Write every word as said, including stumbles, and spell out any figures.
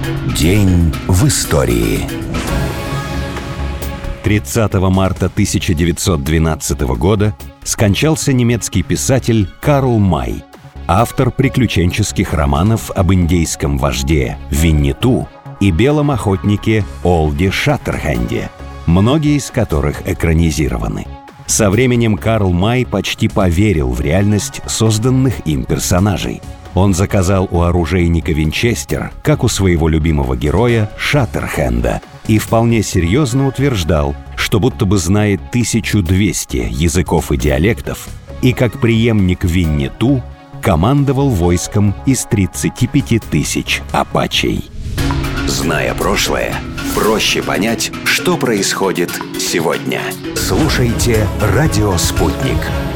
День в истории. тридцатого марта тысяча девятьсот двенадцатого года скончался немецкий писатель Карл Май, автор приключенческих романов об индейском вожде Винниту и белом охотнике Олде Шаттерхенде, многие из которых экранизированы. Со временем Карл Май почти поверил в реальность созданных им персонажей. Он заказал у оружейника Винчестер, как у своего любимого героя Шаттерхенда, и вполне серьезно утверждал, что будто бы знает тысячу двести языков и диалектов, и как преемник Винниту командовал войском из тридцати пяти тысяч апачей. Зная прошлое, проще понять, что происходит сегодня. Слушайте «Радио Спутник».